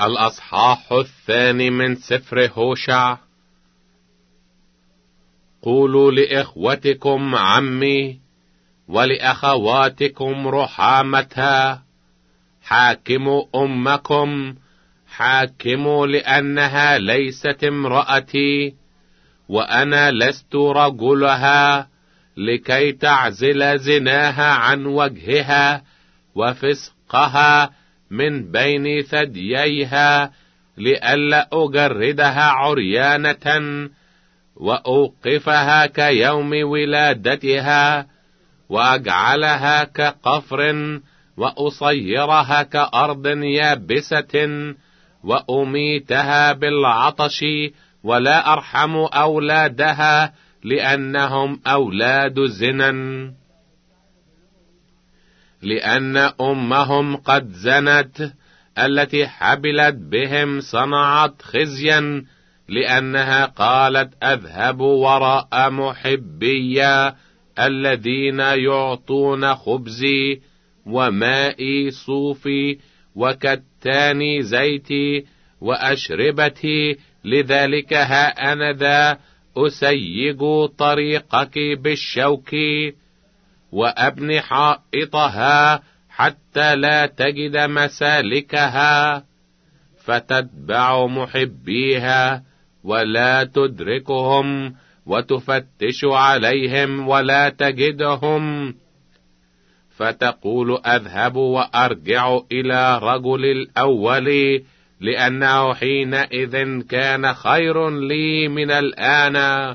الأصحاح 2 من سفر هوشع. قولوا لإخوتكم عمي ولأخواتكم رحامتها، حاكموا أمكم، حاكموا، لأنها ليست امرأتي وأنا لست رجلها، لكي تعزل زناها عن وجهها وفسقها من بين ثدييها، لئلا أجردها عريانة وأوقفها كيوم ولادتها، وأجعلها كقفر وأصيرها كأرض يابسة، وأميتها بالعطش، ولا أرحم أولادها لأنهم أولاد زنا، لأن أمهم قد زنت، التي حبلت بهم صنعت خزيا، لأنها قالت أذهب وراء محبي الذين يعطون خبزي ومائي صوفي وكتاني زيتي وأشربتي، لذلك ها أنا ذا أسيج طريقك بالشوك وأبني حائطها حتى لا تجد مسالكها، فتتبع محبيها ولا تدركهم، وتفتش عليهم ولا تجدهم، فتقول أذهب وأرجع إلى رجل الأول، لأنه حينئذ كان خير لي من الآن.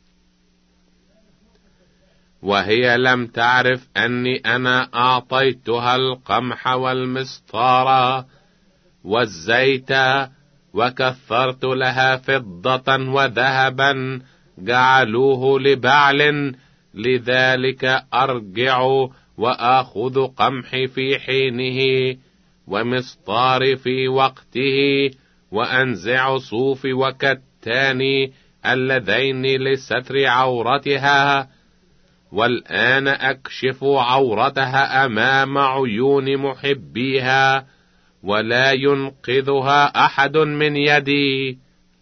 وهي لم تعرف أني أنا أعطيتها القمح والمسطار والزيت، وكثرت لها فضة وذهبا جعلوه لبعل، لذلك أرجع وآخذ قمحي في حينه ومسطار في وقته، وأنزع صوف وكتاني اللذين لستر عورتها، والآن أكشف عورتها أمام عيون محبيها، ولا ينقذها أحد من يدي،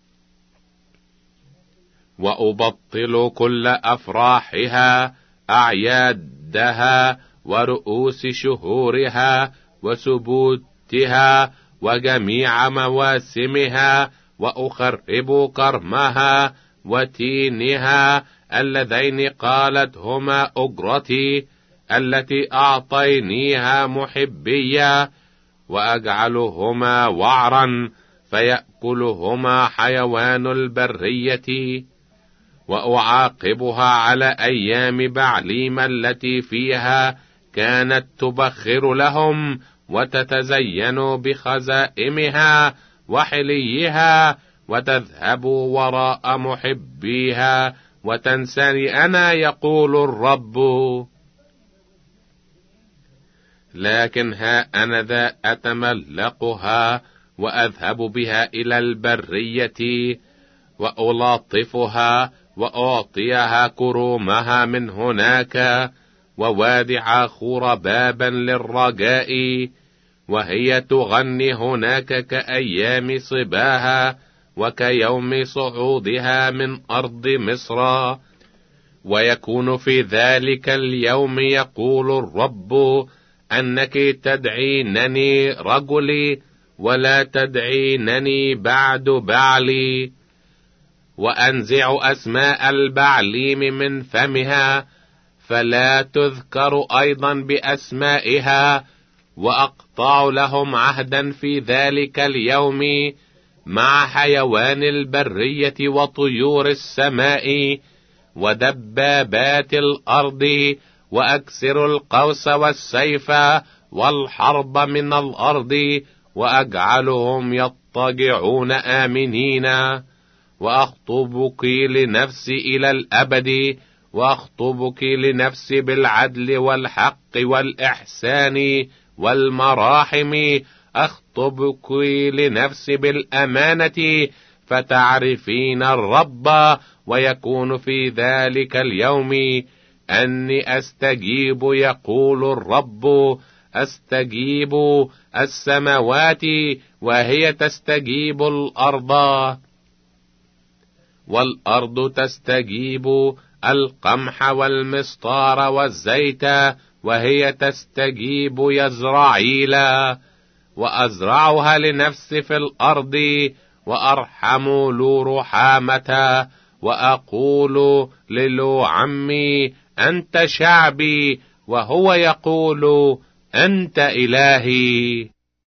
وأبطل كل أفراحها، أعيادها ورؤوس شهورها وسبوتها وجميع مواسمها، وأخرب كرمها وتينها اللذين قالت هما أجرتي التي أعطينيها محبية، وأجعلهما وعرا فيأكلهما حيوان البرية، وأعاقبها على أيام بعليم التي فيها كانت تبخر لهم وتتزين بخزائمها وحليها، وتذهب وراء محبيها وتنساني أنا، يقول الرب. لكن ها أنا ذا أتملقها وأذهب بها إلى البرية، وألاطفها وأعطيها كرومها من هناك، ووادع خربابا للرجاء، وهي تغني هناك كأيام صباها وكيوم صعودها من أرض مصر. ويكون في ذلك اليوم، يقول الرب، أنك تدعينني رجلي ولا تدعينني بعد بعلي، وأنزع أسماء البعليم من فمها، فلا تذكر أيضا بأسمائها، وأقطع لهم عهدا في ذلك اليوم مع حيوان البرية وطيور السماء ودبابات الأرض، وأكسر القوس والسيف والحرب من الأرض، وأجعلهم يضطجعون آمنين، وأخطبك لنفسي إلى الأبد، وأخطبك لنفسي بالعدل والحق والإحسان والمراحم، أخطبك لنفسي بالأمانة، فتعرفين الرب. ويكون في ذلك اليوم أني أستجيب، يقول الرب، أستجيب السماوات وهي تستجيب الأرض، والأرض تستجيب القمح والمسطار والزيت وهي تستجيب يزرعيل، وأزرعها لنفسي في الأرض وأرحم لو رحامة، وأقول للو عمي أنت شعبي، وهو يقول أنت إلهي.